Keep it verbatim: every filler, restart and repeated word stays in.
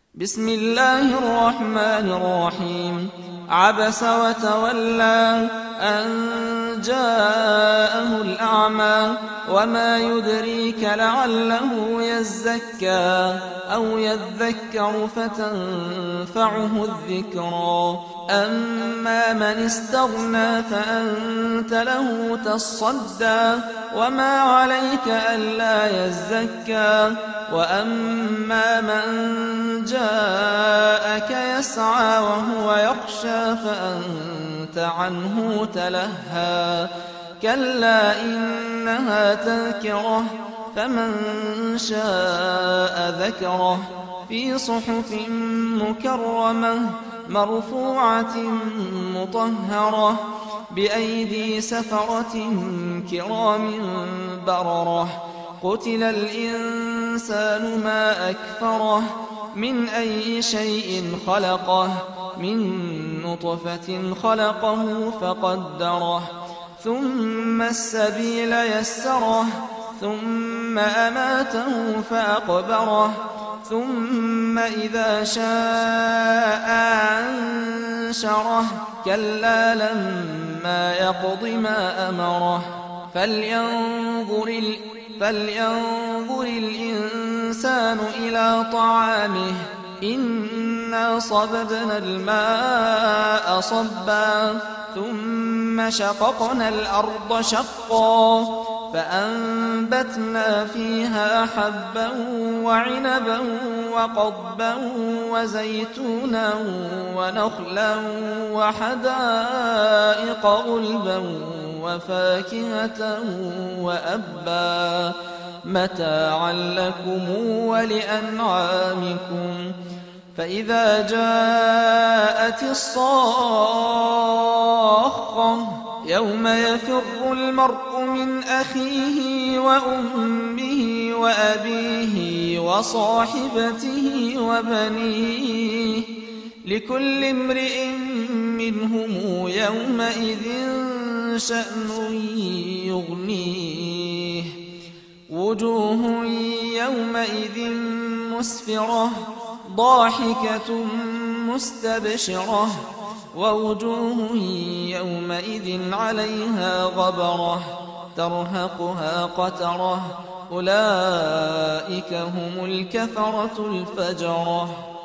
بسم الله الرحمن الرحيم. عبس وتولى أن جاءه الأعمى وما يدريك لعله يزكى أو يذكر فتنفعه الذكرى. أما من استغنى فأنت له تصدى وما عليك ألا يزكى. وأما من جاءك يسعى وهو يخشى فأنت عنه تلهى. كلا إنها تذكرة فمن شاء ذكره في صحف مكرمة مرفوعة مطهرة بأيدي سفرة كرام بررة. قتل الإنسان ما أكفره من أي شيء خلقه من نطفة خلقه فقدره ثم السبيل يسره ثم أماته فأقبره ثم إذا شاء أنشره. كلا لما يقض ما أمره. فلينظر, فلينظر الإنسان إلى طعامه إنا صببنا الماء صبا ثم شققنا الأرض شقا فأنبتنا فيها حبا وعنبا وقضبا وزيتونا ونخلا وحدائق غلبا وفاكهة وأبا متاعا لكم ولأنعامكم. فإذا جاءت الصاخة يوم يفر المرء من أخيه وأمه وأبيه وصاحبته وبنيه لكل امرئ منهم يومئذ شأن يغنيه. وجوه يومئذ مسفرة ضاحكة مستبشرة ووجوه يومئذ عليها غبرة ترهقها قترة. أولئك هم الكفرة الفجرة.